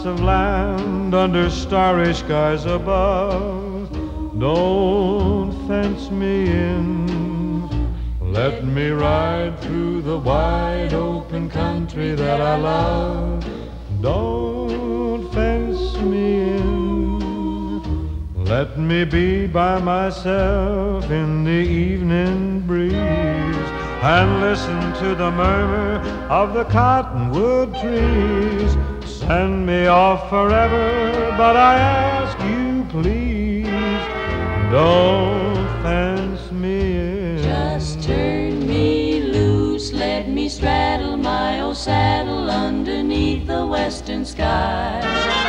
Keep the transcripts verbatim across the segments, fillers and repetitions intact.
of land under starry skies above. Don't fence me in, let me ride through the wide open country that I love. Don't fence me in, let me be by myself in the evening breeze and listen to the murmur of the cottonwood trees. Send me off forever, but I ask you please, don't fence me in. Just turn me loose, let me straddle my old saddle underneath the western sky.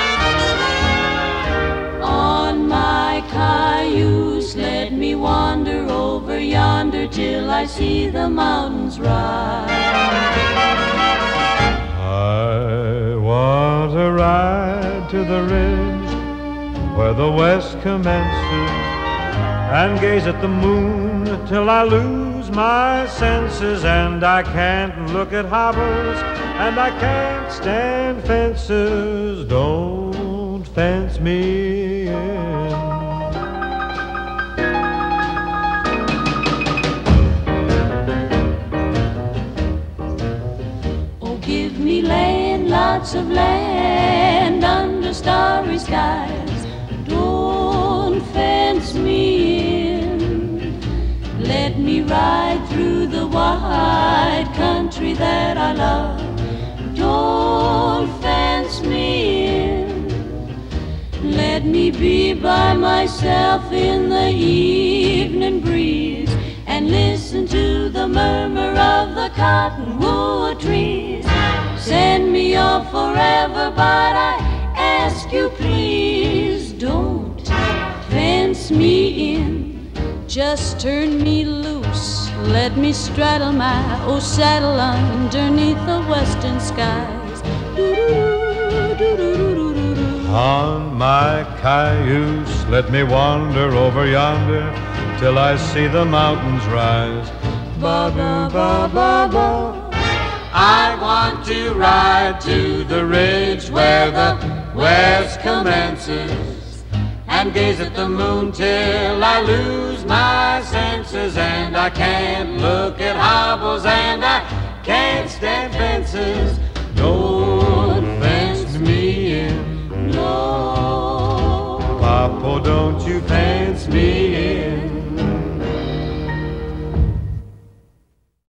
On my cayuse, let me wander over yonder till I see the mountains rise. I want to ride to the ridge where the west commences and gaze at the moon till I lose my senses. And I can't look at hobbles and I can't stand fences. Don't fence me in. Oh, give me land, lots of land under starry skies. Don't fence me in, let me ride through the wide country that I love. Don't fence me in, let me be by myself in the evening breeze and listen to the murmur of the cottonwood trees. Send me off forever, but I ask you please, don't fence me in. Just turn me loose, let me straddle my old saddle underneath the western skies. On my cayuse, let me wander over yonder till I see the mountains rise. Ba ba ba ba ba. I want to ride to the ridge where the west commences and gaze at the moon till I lose my senses. And I can't look at hobbles and I can't stand fences. Don't fence me in. No. Papa, don't you fence me